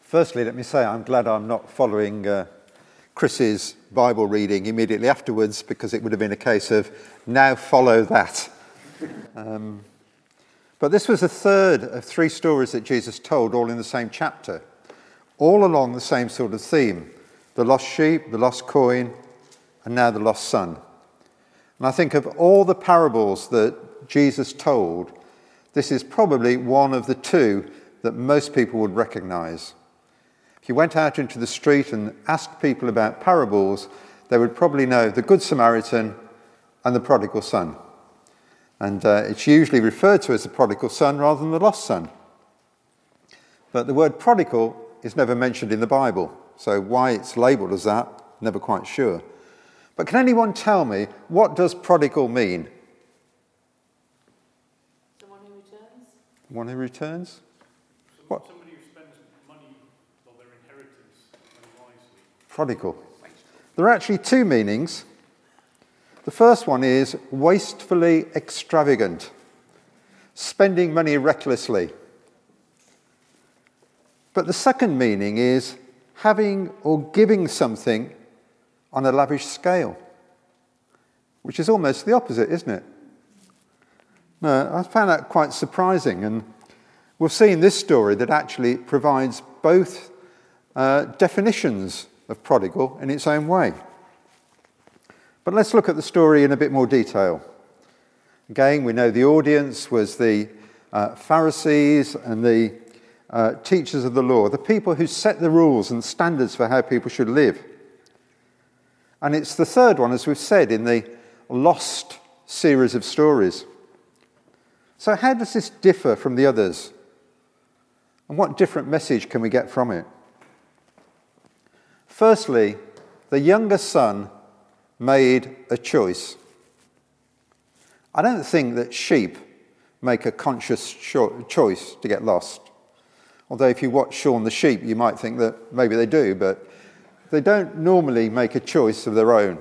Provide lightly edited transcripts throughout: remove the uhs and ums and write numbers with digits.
Firstly, let me say I'm glad I'm not following Chris's Bible reading immediately afterwards, because it would have been a case of now follow that. But this was the third of three stories that Jesus told, all in the same chapter, all along the same sort of theme: the lost sheep, the lost coin, and now the lost son. And I think of all the parables that Jesus told, this is probably one of the two that most people would recognize. If you went out into the street and asked people about parables, they would probably know the Good Samaritan and the prodigal son. And it's usually referred to as the prodigal son rather than the lost son. But the word prodigal is never mentioned in the Bible, so why it's labelled as that, never quite sure. But can anyone tell me, what does prodigal mean? Someone who returns. One who returns? What? Somebody who spends money or their inheritance unwisely. Prodigal. There are actually two meanings. The first one is wastefully extravagant, spending money recklessly. But the second meaning is having or giving something on a lavish scale, which is almost the opposite, isn't it? No, I found that quite surprising, and we'll see in this story that actually provides both definitions of prodigal in its own way. But let's look at the story in a bit more detail. Again, we know the audience was the Pharisees and the teachers of the law, the people who set the rules and standards for how people should live. And it's the third one, as we've said, in the lost series of stories. So how does this differ from the others? And what different message can we get from it? Firstly, the younger son made a choice. I don't think that sheep make a conscious choice to get lost. Although if you watch Shaun the Sheep, you might think that maybe they do, but they don't normally make a choice of their own.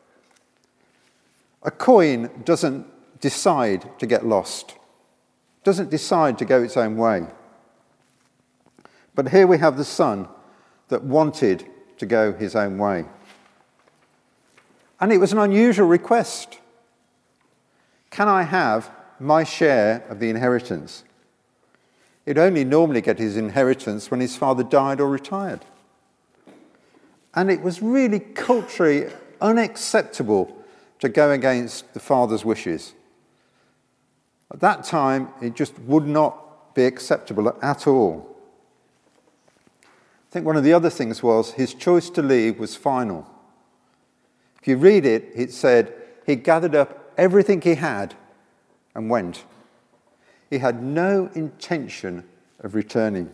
A coin doesn't decide to get lost, doesn't decide to go its own way. But here we have the son that wanted to go his own way. And it was an unusual request. Can I have my share of the inheritance? He'd only normally get his inheritance when his father died or retired. And it was really culturally unacceptable to go against the father's wishes. At that time, it just would not be acceptable at all. I think one of the other things was his choice to leave was final. If you read it, it said he gathered up everything he had and went. He had no intention of returning.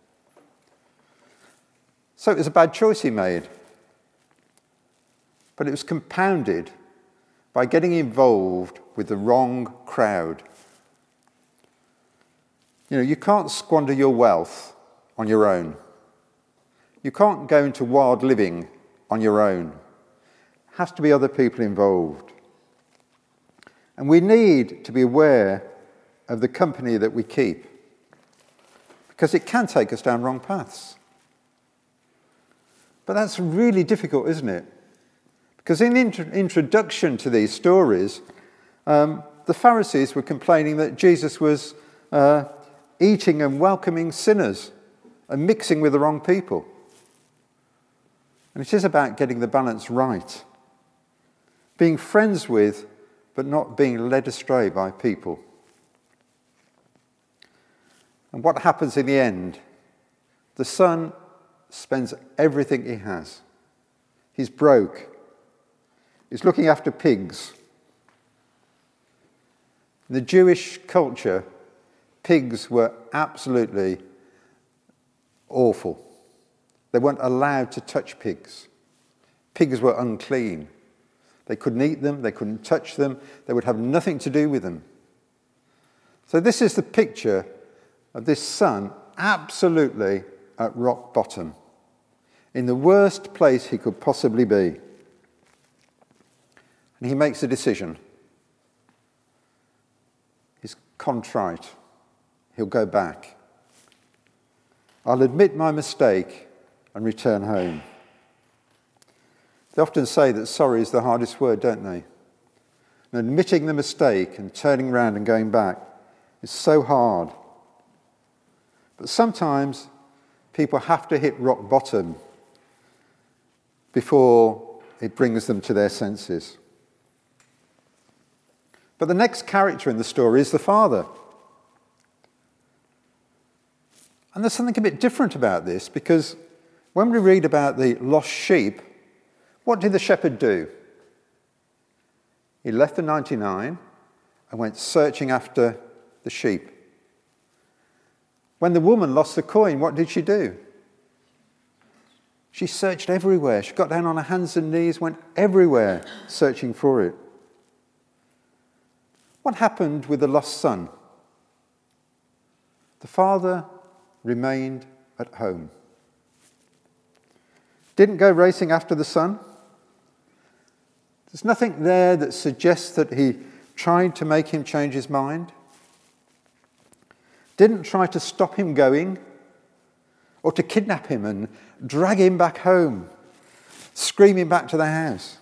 So it was a bad choice he made. But it was compounded by getting involved with the wrong crowd. You know, you can't squander your wealth on your own. You can't go into wild living on your own. There has to be other people involved. And we need to be aware of the company that we keep, because it can take us down wrong paths. But that's really difficult, isn't it? Because in the introduction to these stories, the Pharisees were complaining that Jesus was eating and welcoming sinners and mixing with the wrong people. And it is about getting the balance right. Being friends with, but not being led astray by people. And what happens in the end? The son spends everything he has. He's broke. He's looking after pigs. In the Jewish culture, pigs were absolutely awful. They weren't allowed to touch pigs. Pigs were unclean. They couldn't eat them, they couldn't touch them, they would have nothing to do with them. So this is the picture of this son absolutely at rock bottom, in the worst place he could possibly be. And he makes a decision. He's contrite. He'll go back. I'll admit my mistake and return home. They often say that sorry is the hardest word, don't they? And admitting the mistake and turning around and going back is so hard. But sometimes people have to hit rock bottom before it brings them to their senses. But the next character in the story is the father. And there's something a bit different about this, because when we read about the lost sheep, what did the shepherd do? He left the 99 and went searching after the sheep. When the woman lost the coin, what did she do? She searched everywhere. She got down on her hands and knees, went everywhere searching for it. What happened with the lost son? The father remained at home. Didn't go racing after the son. There's nothing there that suggests that he tried to make him change his mind. Didn't try to stop him going or to kidnap him and drag him back home, scream him back to the house.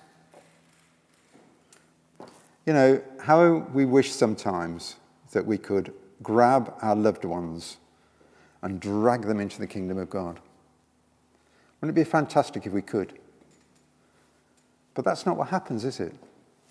You know, how we wish sometimes that we could grab our loved ones and drag them into the kingdom of God. Wouldn't it be fantastic if we could? But that's not what happens, is it?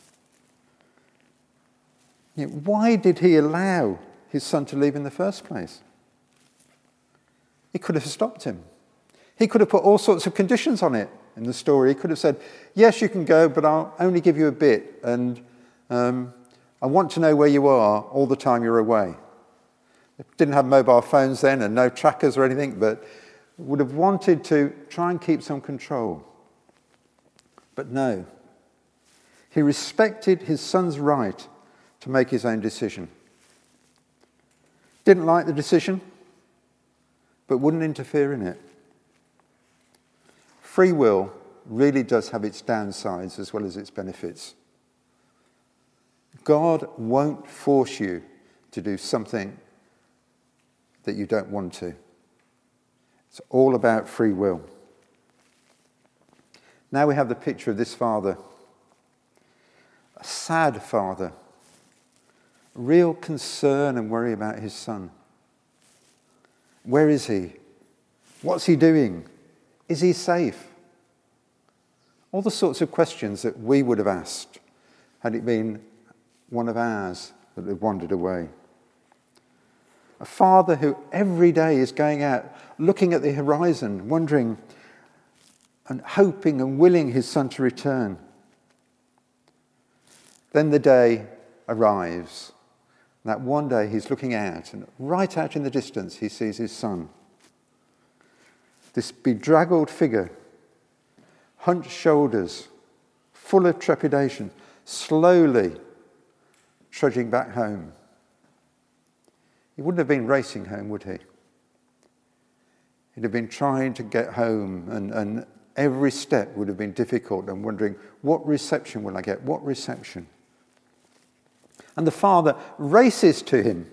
You know, why did he allow his son to leave in the first place? He could have stopped him. He could have put all sorts of conditions on it in the story. He could have said, yes, you can go, but I'll only give you a bit, and I want to know where you are all the time you're away. They didn't have mobile phones then and no trackers or anything, but would have wanted to try and keep some control. But no. He respected his son's right to make his own decision. Didn't like the decision, but wouldn't interfere in it. Free will really does have its downsides as well as its benefits. God won't force you to do something that you don't want to. It's all about free will. Now we have the picture of this father, a sad father, real concern and worry about his son. Where is he? What's he doing? Is he safe? All the sorts of questions that we would have asked had it been one of ours that had wandered away. A father who every day is going out, looking at the horizon, wondering and hoping and willing his son to return. Then the day arrives. That one day he's looking out, and right out in the distance he sees his son. This bedraggled figure, hunched shoulders, full of trepidation, slowly trudging back home. He wouldn't have been racing home, would he? He'd have been trying to get home, and every step would have been difficult, and wondering, what reception will I get? What reception? And the father races to him.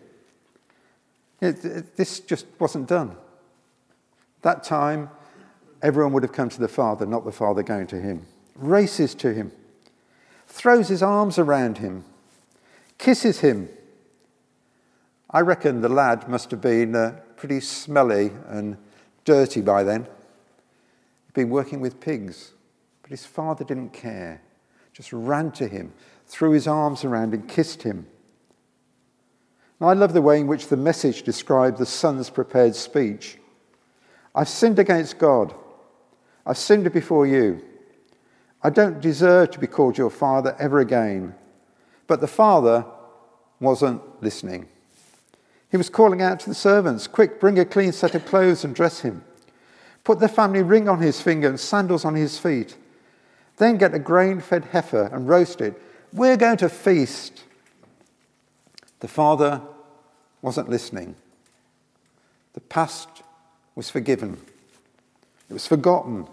This just wasn't done. That time, everyone would have come to the father, not the father going to him. Races to him, throws his arms around him, kisses him. I reckon the lad must have been pretty smelly and dirty by then. He'd been working with pigs, but his father didn't care. Just ran to him, threw his arms around and kissed him. And I love the way in which the Message described the son's prepared speech. I've sinned against God. I've sinned before you. I don't deserve to be called your father ever again. But the father wasn't listening. He was calling out to the servants, quick, bring a clean set of clothes and dress him. Put the family ring on his finger and sandals on his feet. Then get a grain-fed heifer and roast it. We're going to feast. The father wasn't listening. The past was forgiven. It was forgotten.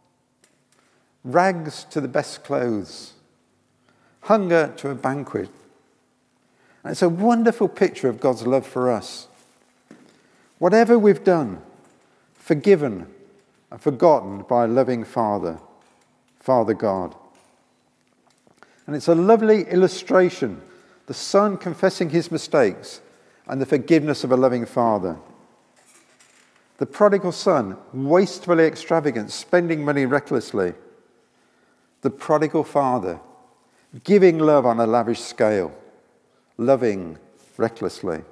Rags to the best clothes. Hunger to a banquet. And it's a wonderful picture of God's love for us. Whatever we've done, forgiven and forgotten by a loving Father, Father God. And it's a lovely illustration, the son confessing his mistakes and the forgiveness of a loving Father. The prodigal son, wastefully extravagant, spending money recklessly. The prodigal father, giving love on a lavish scale, loving recklessly.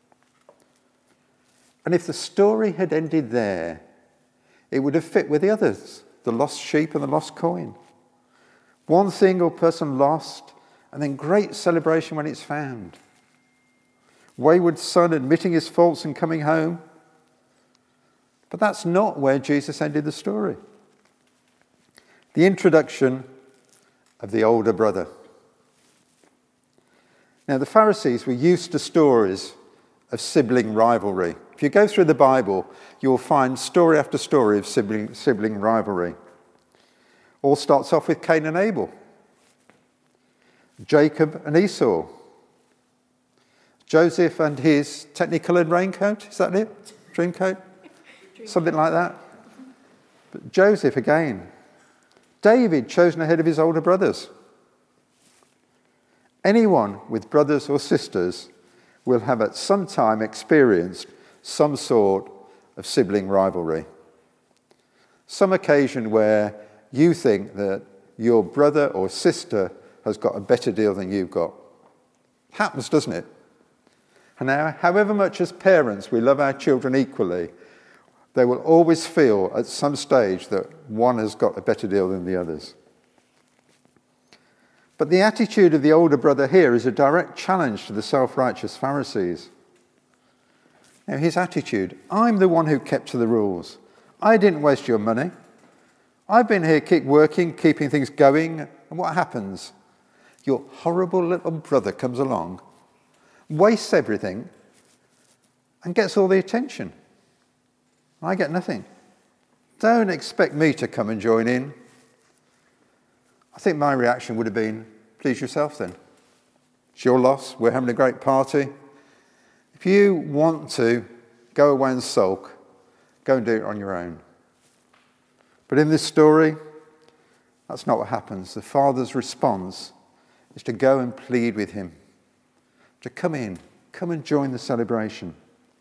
And if the story had ended there, it would have fit with the others, the lost sheep and the lost coin. One single person lost, and then great celebration when it's found. Wayward son admitting his faults and coming home. But that's not where Jesus ended the story. The introduction of the older brother. Now, the Pharisees were used to stories of sibling rivalry. If you go through the Bible, you'll find story after story of sibling rivalry. All starts off with Cain and Abel, Jacob and Esau, Joseph and his technicolored raincoat. Is that it? Dreamcoat? Something like that. But Joseph again. David chosen ahead of his older brothers. Anyone with brothers or sisters will have at some time experienced some sort of sibling rivalry. Some occasion where you think that your brother or sister has got a better deal than you've got. Happens, doesn't it? And now, however much as parents we love our children equally, they will always feel at some stage that one has got a better deal than the others. But the attitude of the older brother here is a direct challenge to the self-righteous Pharisees. Now, his attitude, I'm the one who kept to the rules. I didn't waste your money. I've been here, keep working, keeping things going. And what happens? Your horrible little brother comes along, wastes everything, and gets all the attention. I get nothing. Don't expect me to come and join in. I think my reaction would have been, please yourself then. It's your loss. We're having a great party. If you want to go away and sulk, go and do it on your own. But in this story, that's not what happens. The father's response is to go and plead with him, to come in, come and join the celebration.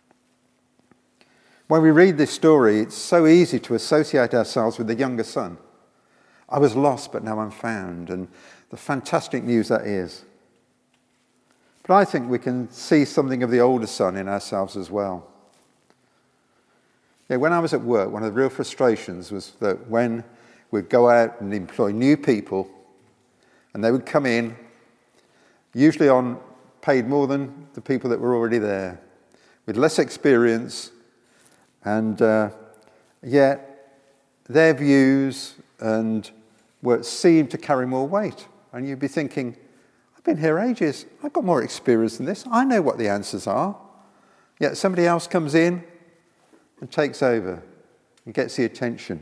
When we read this story, it's so easy to associate ourselves with the younger son. I was lost, but now I'm found, and the fantastic news that is. But I think we can see something of the older son in ourselves as well. Yeah, when I was at work, one of the real frustrations was that when we'd go out and employ new people, and they would come in, usually on paid more than the people that were already there, with less experience, and yet their views and were seemed to carry more weight. And you'd be thinking, I've been here ages. I've got more experience than this. I know what the answers are. Yet somebody else comes in and takes over and gets the attention.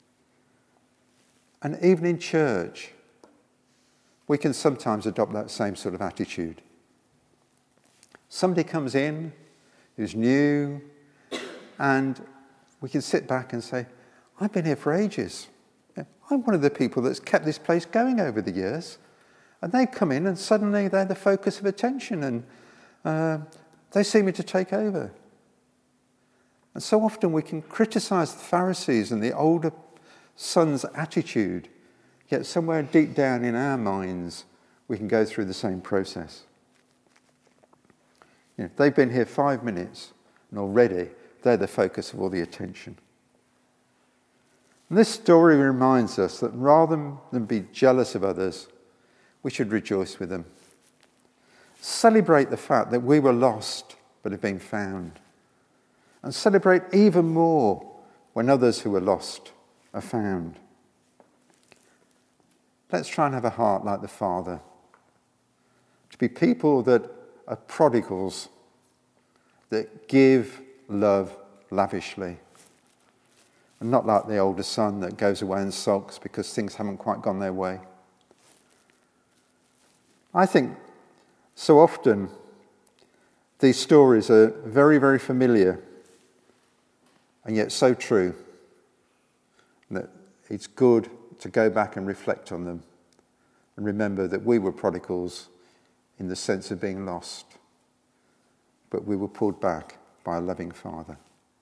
And even in church, we can sometimes adopt that same sort of attitude. Somebody comes in who's new, and we can sit back and say, I've been here for ages. I'm one of the people that's kept this place going over the years. And they come in and suddenly they're the focus of attention, and they seem to take over. And so often we can criticize the Pharisees and the older son's attitude, yet somewhere deep down in our minds we can go through the same process. They've been here 5 minutes, and already they're the focus of all the attention. And this story reminds us that rather than be jealous of others, we should rejoice with them. Celebrate the fact that we were lost but have been found. And celebrate even more when others who are lost are found. Let's try and have a heart like the Father. To be people that are prodigals, that give love lavishly. And not like the older son that goes away and sulks because things haven't quite gone their way. I think so often these stories are very, very familiar. and yet so true that it's good to go back and reflect on them and remember that we were prodigals in the sense of being lost, but we were pulled back by a loving Father.